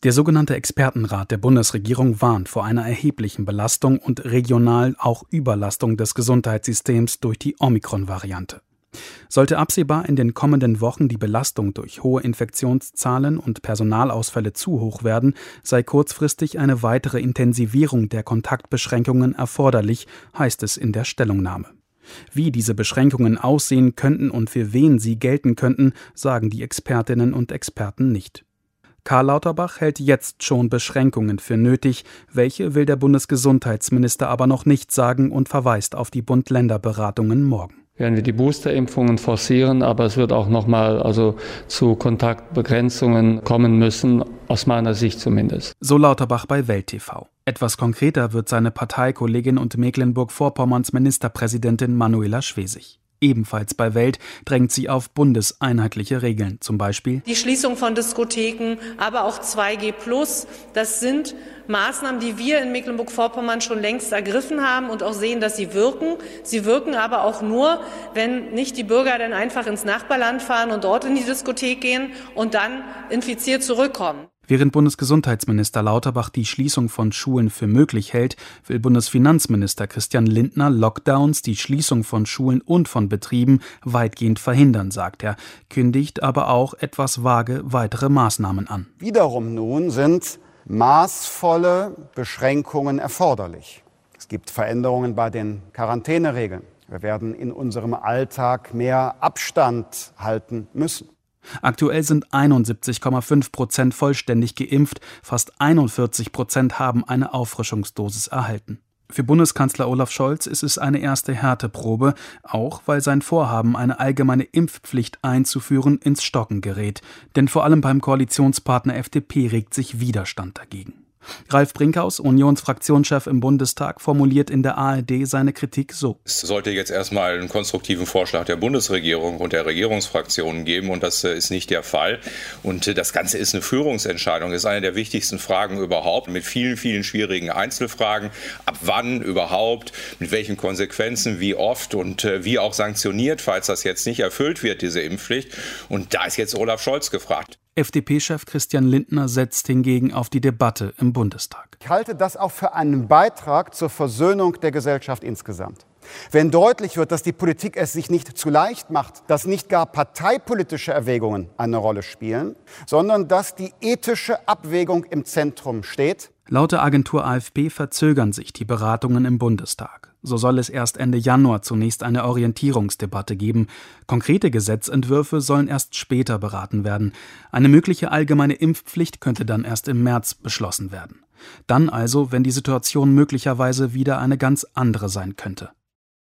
Der sogenannte Expertenrat der Bundesregierung warnt vor einer erheblichen Belastung und regional auch Überlastung des Gesundheitssystems durch die Omikron-Variante. Sollte absehbar in den kommenden Wochen die Belastung durch hohe Infektionszahlen und Personalausfälle zu hoch werden, sei kurzfristig eine weitere Intensivierung der Kontaktbeschränkungen erforderlich, heißt es in der Stellungnahme. Wie diese Beschränkungen aussehen könnten und für wen sie gelten könnten, sagen die Expertinnen und Experten nicht. Karl Lauterbach hält jetzt schon Beschränkungen für nötig, welche will der Bundesgesundheitsminister aber noch nicht sagen und verweist auf die Bund-Länder-Beratungen morgen. Werden wir die Boosterimpfungen forcieren, aber es wird auch nochmal zu Kontaktbegrenzungen kommen müssen, aus meiner Sicht zumindest. So Lauterbach bei Welt TV. Etwas konkreter wird seine Parteikollegin und Mecklenburg-Vorpommerns Ministerpräsidentin Manuela Schwesig. Ebenfalls bei Welt drängt sie auf bundeseinheitliche Regeln, zum Beispiel die Schließung von Diskotheken, aber auch 2G+. Das sind Maßnahmen, die wir in Mecklenburg-Vorpommern schon längst ergriffen haben und auch sehen, dass sie wirken. Sie wirken aber auch nur, wenn nicht die Bürger dann einfach ins Nachbarland fahren und dort in die Diskothek gehen und dann infiziert zurückkommen. Während Bundesgesundheitsminister Lauterbach die Schließung von Schulen für möglich hält, will Bundesfinanzminister Christian Lindner Lockdowns, die Schließung von Schulen und von Betrieben weitgehend verhindern, sagt er, kündigt aber auch etwas vage weitere Maßnahmen an. Wiederum nun sind maßvolle Beschränkungen erforderlich. Es gibt Veränderungen bei den Quarantäneregeln. Wir werden in unserem Alltag mehr Abstand halten müssen. Aktuell sind 71,5% vollständig geimpft, fast 41% haben eine Auffrischungsdosis erhalten. Für Bundeskanzler Olaf Scholz ist es eine erste Härteprobe, auch weil sein Vorhaben, eine allgemeine Impfpflicht einzuführen, ins Stocken gerät. Denn vor allem beim Koalitionspartner FDP regt sich Widerstand dagegen. Ralf Brinkhaus, Unionsfraktionschef im Bundestag, formuliert in der ARD seine Kritik so: Es sollte jetzt erstmal einen konstruktiven Vorschlag der Bundesregierung und der Regierungsfraktionen geben, und das ist nicht der Fall. Und das Ganze ist eine Führungsentscheidung, das ist eine der wichtigsten Fragen überhaupt, mit vielen, vielen schwierigen Einzelfragen. Ab wann überhaupt, mit welchen Konsequenzen, wie oft und wie auch sanktioniert, falls das jetzt nicht erfüllt wird, diese Impfpflicht. Und da ist jetzt Olaf Scholz gefragt. FDP-Chef Christian Lindner setzt hingegen auf die Debatte im Bundestag. Ich halte das auch für einen Beitrag zur Versöhnung der Gesellschaft insgesamt. Wenn deutlich wird, dass die Politik es sich nicht zu leicht macht, dass nicht gar parteipolitische Erwägungen eine Rolle spielen, sondern dass die ethische Abwägung im Zentrum steht. Laut der Agentur AFP verzögern sich die Beratungen im Bundestag. So soll es erst Ende Januar zunächst eine Orientierungsdebatte geben. Konkrete Gesetzentwürfe sollen erst später beraten werden. Eine mögliche allgemeine Impfpflicht könnte dann erst im März beschlossen werden. Dann also, wenn die Situation möglicherweise wieder eine ganz andere sein könnte.